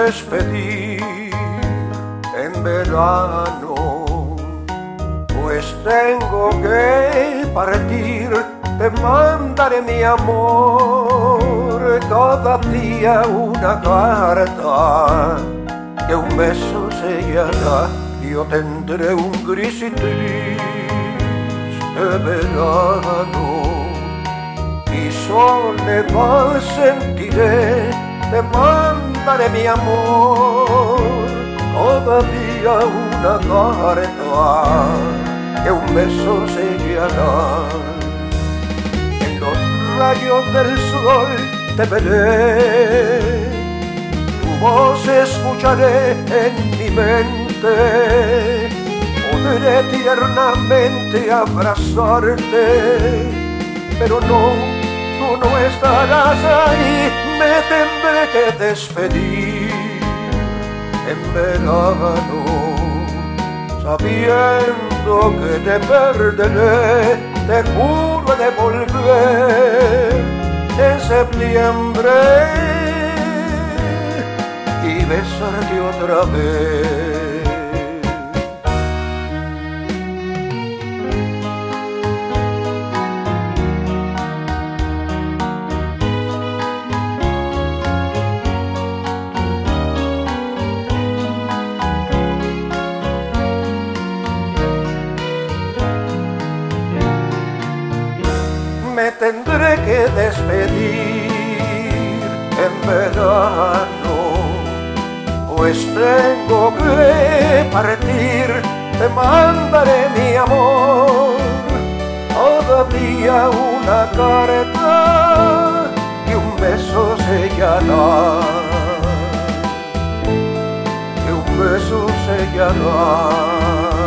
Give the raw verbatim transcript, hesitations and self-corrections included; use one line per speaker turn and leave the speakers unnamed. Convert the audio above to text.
despedir en verano, pues tengo que partir. Te mandaré mi amor, cada día una carta que un beso sellará. Yo tendré un gris y triste verano y soledad sentiré. Te mandaré mi amor, todavía una carta que un beso sellará. En los rayos del sol te veré, tu voz escucharé en mi mente, podré tiernamente abrazarte, pero no, tú no estarás ahí. Me tendré que despedir en verano, sabiendo que te perderé. Te juro de volver en septiembre y besarte otra vez. Me tendré que despedir en verano, pues tengo que partir. Te mandaré mi amor, todavía una carta y un beso sellará, que un beso sellará.